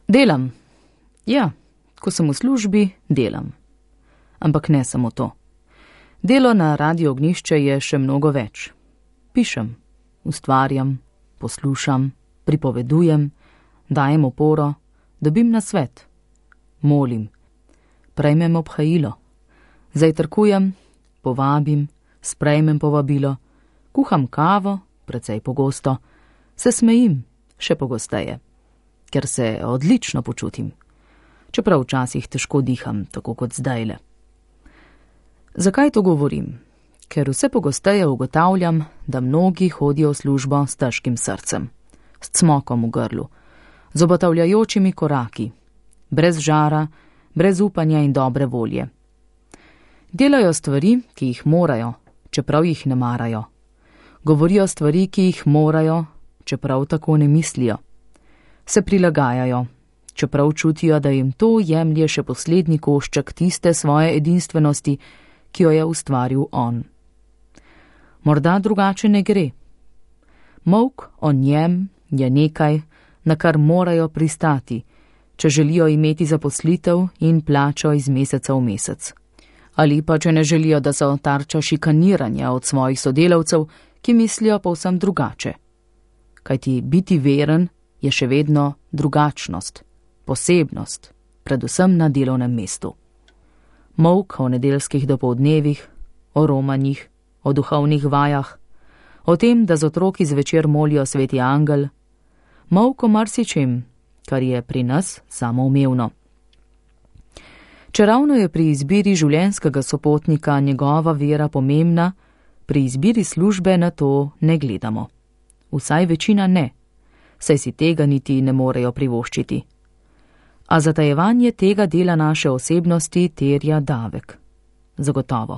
Delam. Ja, ko sem v službi, delam. Ampak ne samo to. Delo na Radio Ognjišče je še mnogo več. Pišem, ustvarjam, poslušam, pripovedujem, dajem oporo, dobim nasvet, molim, prejmem obhajilo, zajtrkujem, povabim, sprejmem povabilo, kuham kavo, precej pogosto, se smejim, še pogosteje, ker se odlično počutim, čeprav včasih težko diham, tako kot zdajle. Zakaj to govorim? Ker vse pogosteje ugotavljam, da mnogi hodijo v službo s težkim srcem, s cmokom v grlu, z obotavljajočimi koraki, brez žara, brez upanja in dobre volje. Delajo stvari, ki jih morajo, čeprav jih ne marajo. Govorijo stvari, ki jih morajo, čeprav tako ne mislijo. Se prilagajajo, čeprav čutijo, da jim to jemlje še poslednji košček tiste svoje edinstvenosti, ki jo je ustvaril on. Morda drugače ne gre. Molk o njem je nekaj, na kar morajo pristati, če želijo imeti zaposlitev in plačo iz meseca v mesec. Ali pa če ne želijo, da so tarča šikaniranja od svojih sodelavcev, ki mislijo povsem drugače. Kajti biti veren je še vedno drugačnost, posebnost, predvsem na delovnem mestu. Molk o nedeljskih dopoldnevih, o romanjih, o duhovnih vajah, o tem, da z otroki zvečer molijo sveti angel, molk o marsičem, kar je pri nas samoumevno. Čeravno je pri izbiri življenjskega sopotnika njegova vera pomembna, pri izbiri službe na to ne gledamo. Vsaj večina ne, saj si tega niti ne morejo privoščiti. A zatajevanje tega dela naše osebnosti terja davek. Zagotovo.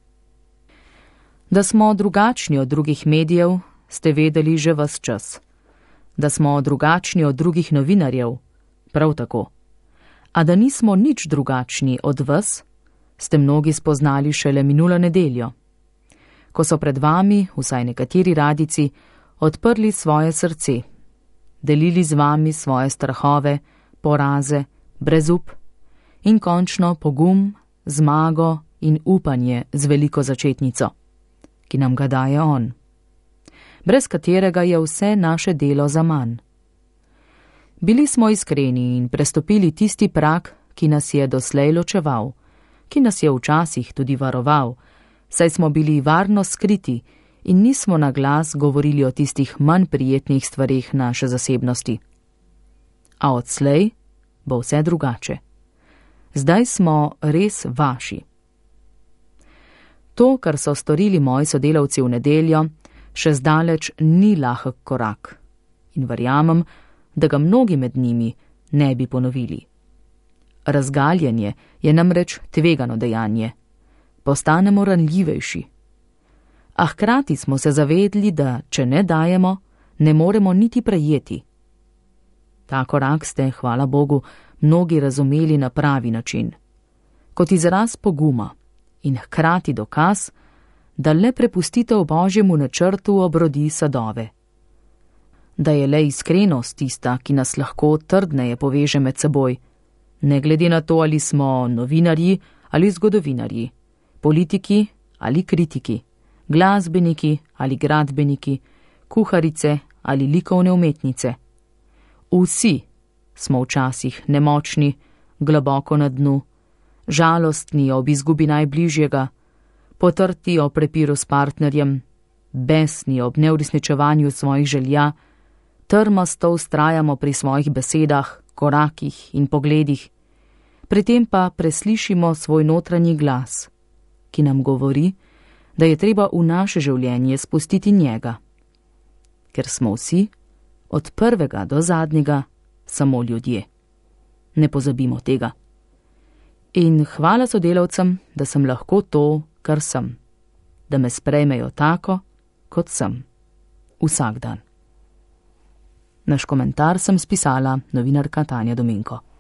Da smo drugačni od drugih medijev, ste vedeli že ves čas. Da smo drugačni od drugih novinarjev, prav tako. A da nismo nič drugačni od vas, ste mnogi spoznali šele minulo nedeljo. Ko so pred vami, vsaj nekateri radici, odprli svoje srce, delili z vami svoje strahove, poraze, brezup in končno pogum, zmago in upanje z veliko začetnico, ki nam ga daje on, brez katerega je vse naše delo zaman. Bili smo iskreni in prestopili tisti prag, ki nas je doslej ločeval, ki nas je včasih tudi varoval, saj smo bili varno skriti in nismo na glas govorili o tistih manj prijetnih stvareh naše zasebnosti. A odslej bo vse drugače. Zdaj smo res vaši. To, kar so storili moji sodelavci v nedeljo, še zdaleč ni lahek korak in verjamem, da ga mnogi med njimi ne bi ponovili. Razgaljenje je namreč tvegano dejanje. Postanemo ranljivejši. A hkrati smo se zavedli, da če ne dajemo, ne moremo niti prejeti. Ta korak ste, hvala Bogu, mnogi razumeli na pravi način, kot izraz poguma in hkrati dokaz, da le prepustitev Božjemu načrtu obrodi sadove. Da je le iskrenost tista, ki nas lahko trdneje poveže med seboj, ne glede na to, ali smo novinarji ali zgodovinarji, politiki ali kritiki, glasbeniki ali gradbeniki, kuharice ali likovne umetnice. Vsi smo včasih nemočni, globoko na dnu, žalostni ob izgubi najbližjega, potrti ob prepiru s partnerjem, besni ob neuresničevanju svojih želja, trmasto vztrajamo pri svojih besedah, korakih in pogledih, pri tem pa preslišimo svoj notranji glas, ki nam govori, da je treba v naše življenje spustiti njega. Ker smo vsi, od prvega do zadnjega, samo ljudje. Ne pozabimo tega. In hvala sodelavcem, da sem lahko to, kar sem. Da me sprejmejo tako, kot sem. Vsak dan. Naš komentar sem spisala novinarka Tanja Dominko.